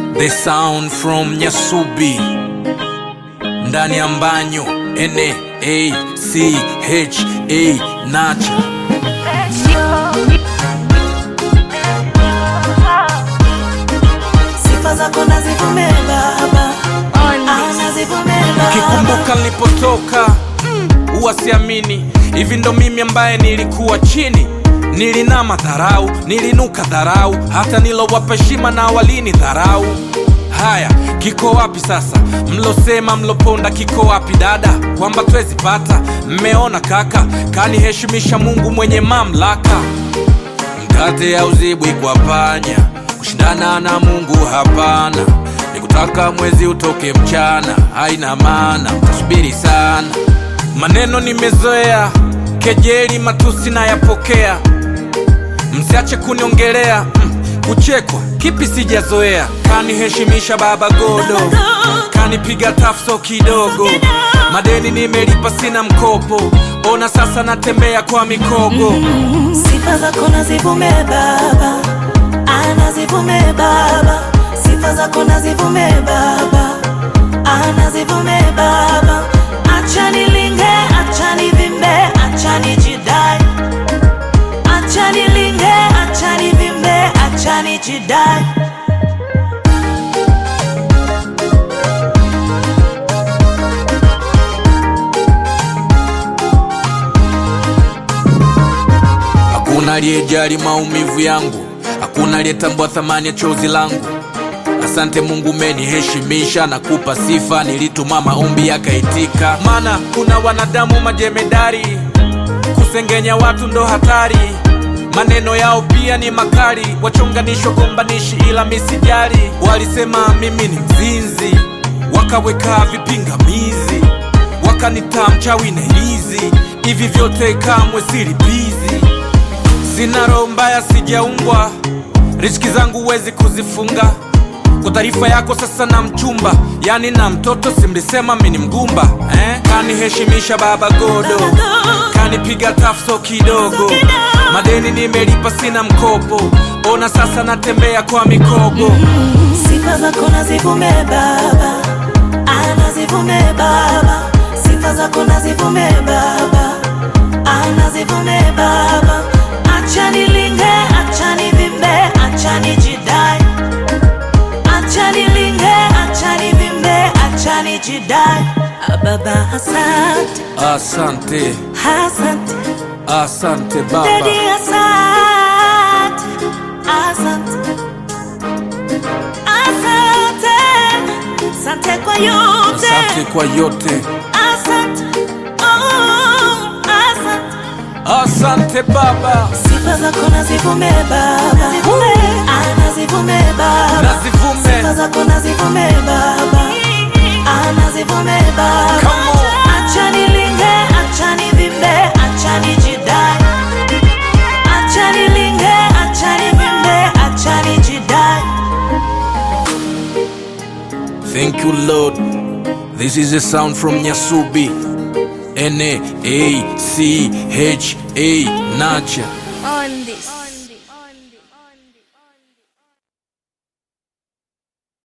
The sound from Nyasubi ndani ya Mbanyo N-A-C-H-A Nacha. Sifa zako nazivume baba, nazivume baba. Kikumbuka nilipotoka huwa siamini, hivi ndo mimi ambaye nilikuwa chini. Nilinama dharau, nilinuka dharau, hata nilowapa heshima na walini dharau. Haya, kiko wapi sasa? Mlosema mloponda kiko wapi dada? Kwamba twezi pata, mmeona kaka, kaniheshimisha Mungu mwenye mamlaka. Mkate hauzibwi kwa panya, kushindana na Mungu hapana. Nikutaka mwezi utoke mchana, haina maana, mtasubiri sana. Maneno nimezoea, kejeli matusi na yapokea. Msiache kuniongelea, kuchekwa kipi sijazoea. Kaniheshimisha baba godo, kanipiga tafso kidogo. Madeni nimelipa sina mkopo, ona sasa natembea kwa mikogo. Sifa zako nazivume baba, nazivume baba. Sifa zako nazivume baba, nazivume baba. Acha nilinge, acha nivimbe, acha nijidai. Acha nilinge, acha nivimbe, acha nijidai. Hakuna aliyejali maumivu yangu, hakuna aliyetambua thamani ya chozi langu. Asante Mungu umeniheshimisha, nakupa sifa, nilituma maombi yakaitika. Maana kuna wanadamu majemedari, kusengenya watu ndo hatari. Maneno yao pia ni makali, wachonganisho gombanishi ila misijali. Walisema mimi ni mzinzi, wakaweka vipingamizi, wakanita mchawi na hizi. Hivi vyote kamwe silipizi. Sina roho mbaya, sijaumbwa, riziki zangu huwezi kuzifunga. Kwa taarifa yako sasa na mchumba, yani na mtoto simlisema mimi ni mgumba. Kaniheshimisha baba godo, kanipiga tafso kidogo. Madeni nimelipa sina mkopo, ona sasa natembea kwa mikogo. Sifa zako nazivume baba, nazivume baba. Sifa zako nazivume baba, nazivume baba. Acha nilinge, acha nivimbe, acha nijidai. Acha nilinge, acha nivimbe, acha nijidai. Baba asante, Asante, asante, asante baba. Daddy asante, asante, asante. Asante kwa yote, Asante kwa yote. asante, oh, asante. Asante baba. Sifa zako nazivume baba, nazivume baba. Nazivume. Sifa zako nazivume baba, nazivume baba. Come on. Acha nilinge, acha nivimbe, acha nijidai. Acha nilinge, acha nivimbe, acha nijidai. Thank you Lord. This is a sound from Nyasubi N-A-C-H-A Nacha. On this.